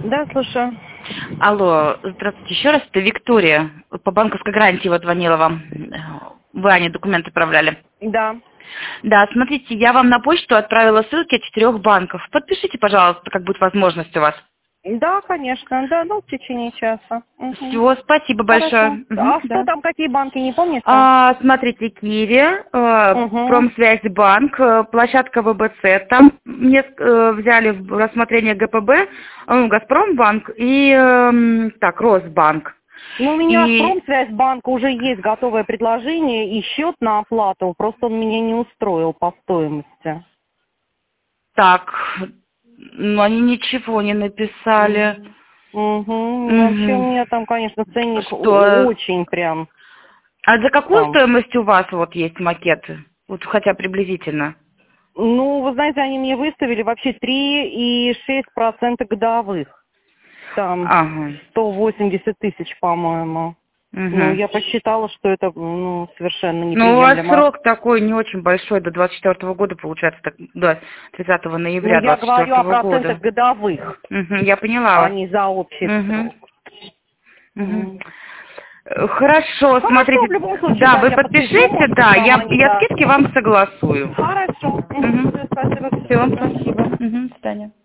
Да, слушаю. Алло, здравствуйте еще раз, это Виктория. По банковской гарантии вот звонила вам. Вы, Ане, документы отправляли. Да. Да, смотрите, я вам на почту отправила ссылки от 4 банков. Подпишите, пожалуйста, как будет возможность у вас. Да, конечно. Да, ну, в течение часа. Угу. Все, спасибо Хорошо. большое. А Да. что там, какие банки, не помните? Смотрите, Киви, Угу. Промсвязьбанк, площадка ВБЦ. Там мне взяли в рассмотрение ГПБ, Газпромбанк и так, Росбанк. Ну, у меня в И Промсвязьбанка уже есть готовое предложение и счет на оплату. Просто он меня не устроил по стоимости. так, ну они ничего не написали. Угу. Вообще у Мгм. меня там, конечно, ценник Что? очень прям А за какую там. стоимость у вас вот есть макеты? Вот хотя приблизительно. Ну, вы знаете, они мне выставили вообще 3,6% годовых. Там Ага. 180 тысяч, по-моему. Ну, Угу. я посчитала, что это совершенно Ну, у вас неприемлемо. срок такой не очень большой, до 24 года, получается, так, до 30 Ну, ноября я говорю о 24 процентах года. годовых, Угу, я поняла а вас. не за общий Угу. срок. Угу. М. Хорошо, Хорошо, в смотрите, любом случае, да, да, вы я подпишу, подпишите, может быть, да, вам они, я да. скидки вам согласую. Хорошо. Угу. Спасибо, до Все, свидания. спасибо. Угу, до свидания.